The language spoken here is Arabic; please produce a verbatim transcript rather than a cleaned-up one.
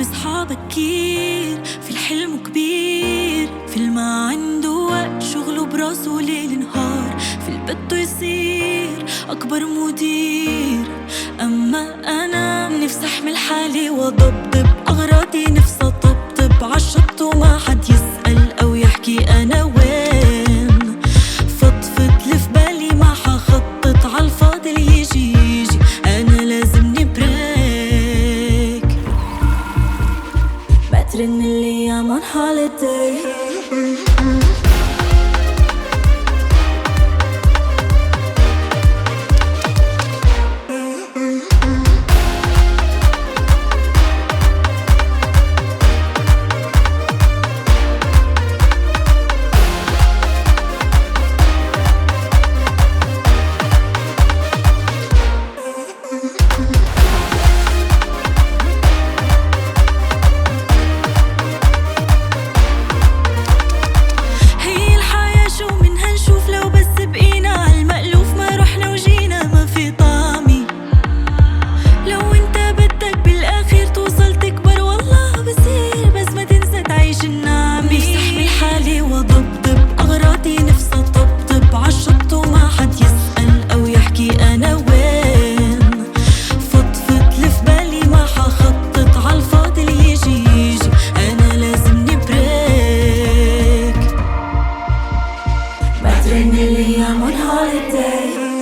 بصحى بكير، في الحلم كبير، في الما عنده وقت شغله براسه ليل نهار، في البده يصير أكبر مدير. أما أنا نفسي أحمل حالي وأضبضب أغراضي، نفسي أطبطب عالشط وما حد يسأل أو يحكي أنا وين. فضفض اللي في بالي ما حخطط عالفاضي اللي يجي يجي، أنا لازمني بريك. بترن الأيام on holiday. Bring me, I'm on holiday.